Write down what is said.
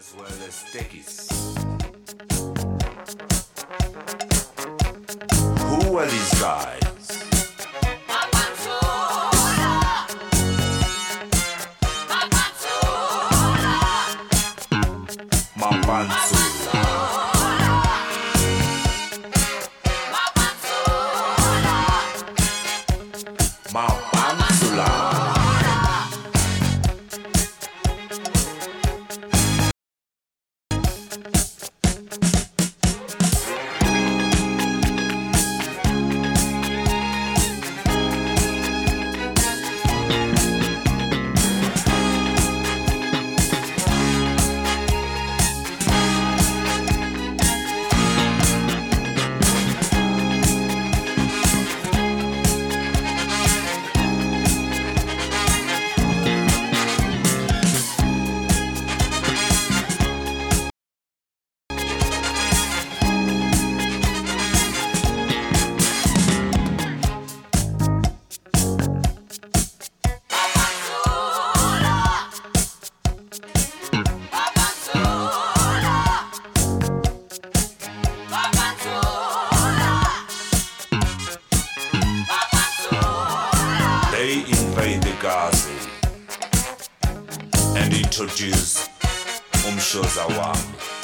as well as techies. Who are these guys? Mapanzula. Mapanzula. They invade the Gaza and introduce Umshoza Wami.